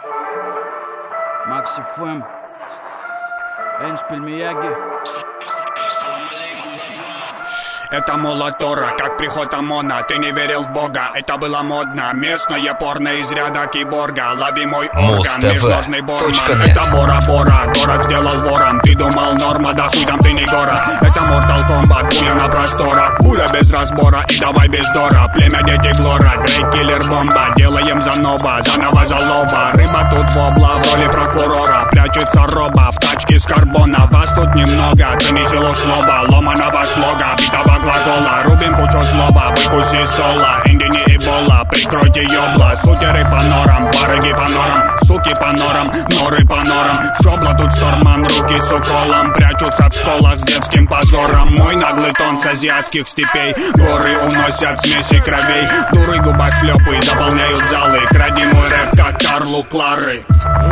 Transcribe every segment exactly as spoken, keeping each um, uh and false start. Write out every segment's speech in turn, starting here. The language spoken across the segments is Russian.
Макси Фэм, Эншпиль Мияги. Это молотора, как приход ОМОНа. Ты не верил в Бога, это было модно. Местное порно из ряда киборга. Лови мой орган, межложный Борман. Это Бора-Бора, город сделал вором. Ты думал норма, да хуй там ты не гора. Это Mortal Kombat, пуля на просторах. Пуля без разбора и давай без дора. Племя дети Глора, Грейт Киллер Бомба. Делаем заново, заново залова. Рыба тут вобла в роли прокурора. Прячется роба в тачке с карбона. Вас тут немного, ты не жило слова. Ломаного слога, битого глагола. Рубим кучу злоба, выкуси соло. Инди не эбола, прикройте ёбла. Сутеры по норам, барыги по норам. Суки по норам, норы по норам. Шобла тут шторман, руки с уколом. Прячутся в школах с детским позором. Мой наглый тон с азиатских степей. Горы уносят смеси кровей. Дуры губошлёпы заполняют залы. Кради мой рэп, как Карлу Клары.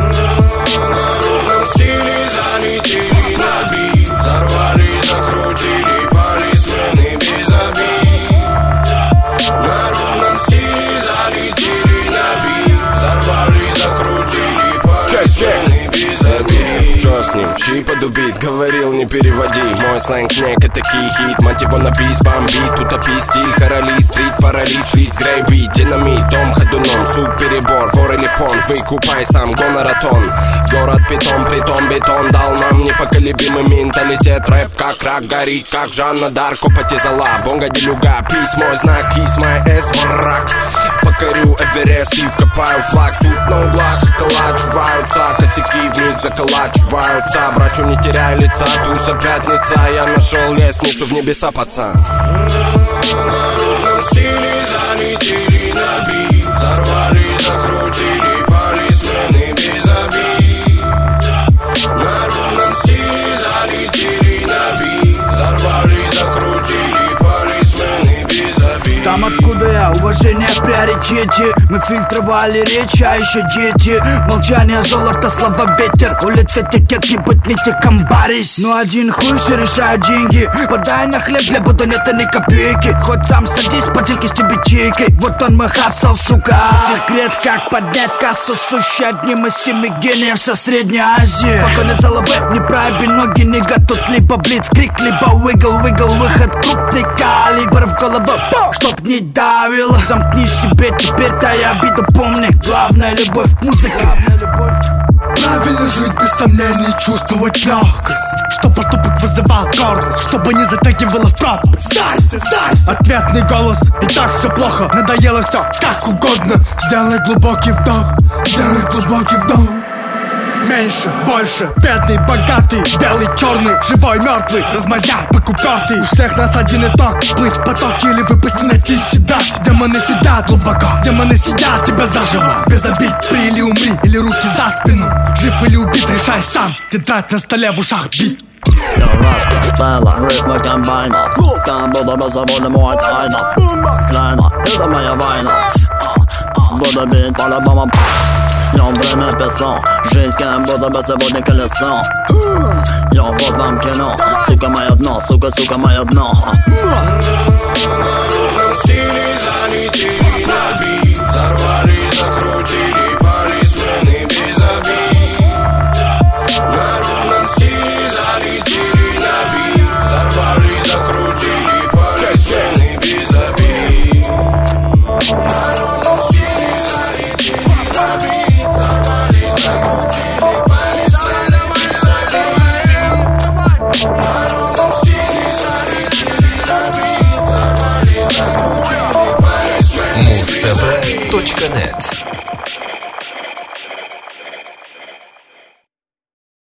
На русском стиле залетели на бит. Взорвали, закрутили полисмены без обид. На русском стиле залетели на бит. Взорвали, закрутили полисмены без обид. Что с ним? Чьи подубит? Говорил, не переводи. Мой сленг снег, это хит. Мать его напись, бомбит. Утопи стиль, короли, стрит, паралич, лиц, грейбит. Динамит, дом ходуном, суп, перебор. Вор или понт, выкупай сам, гоноратон. Город питон, притом бетон дал нам непоколебимый менталитет. Рэп как рак, горит, как Жанна Дарко потязала. Бонга делюга, пись мой знак, кис моя эс, враг. Покорю Эверест и вкопаю флаг. Тут на углах околачиваются, косяки вмиг заколачиваются. Брачу не теряй лица, туса пятница. Я нашел лестницу в небеса, пацан. На русском стиле залетели на бит. Взорвали, закрутили полисмены без обид. На русском стиле залетели на бит. Взорвали, закрутили полисмены без обид. Там, откуда я, уважение в приоритете. Мы фильтровали речь, а еще дети. Молчание, золото, слова, ветер. Улица, тикет, не быть не теком барись. Ну один хуй, все решают деньги. Подай на хлеб, для будто нет ни копейки. Хоть сам садись, поделки с тебе чайкой. Вот он мой хассел, сука. Секрет, как поднять кассу. Сущий одним из семи гениев со Средней Азии. Потом из головы, не проеби ноги, нига. Тут либо блицкрик, либо уигл, уигл. Выход крупный калибр в голову, чтоб не давил. Замкни себе, теперь-то я обиду помни. Главная любовь к музыке. Правильно жить без сомнений, чувствовать легкость, чтоб поступок вызывал гордость, чтобы не затягивало в пропасть. Сдайся, сдайся. Ответный голос, и так все плохо. Надоело все как угодно. Сделай глубокий вдох, сделай глубокий вдох. Меньше, больше, бедный, богатый, белый, черный, живой, мертвый, размазяй по купёртый. У всех нас один итог, плыть в потоке или выпусти, найти себя. Демоны сидят глубоко, демоны сидят тебя заживо. Без обид, при или умри, или руки за спину. Жив или убит, решай сам, тетрадь на столе, в ушах бит. Я раска, стайла, ритмы комбайна. Там буду разобраны мой тайна. Крайна, это моя война. Буду бить по-любому. Я время песло, жизнь кем будто бы сегодня колесо. Я вот вам кино, сука мое дно, сука, сука мое дно. На русском стиле залетели на бит. Взорвали, закрутили полисмены без обид. На русском стиле залетели на бит. Взорвали, закрутили полисмены без обид. На русском стиле залетели на бит. Взорвали, закрутили полисмены без обид. На русском стиле залетели на бит. Взорвали, закрутили полисмены без обид. Муз тэ вэ точка нет.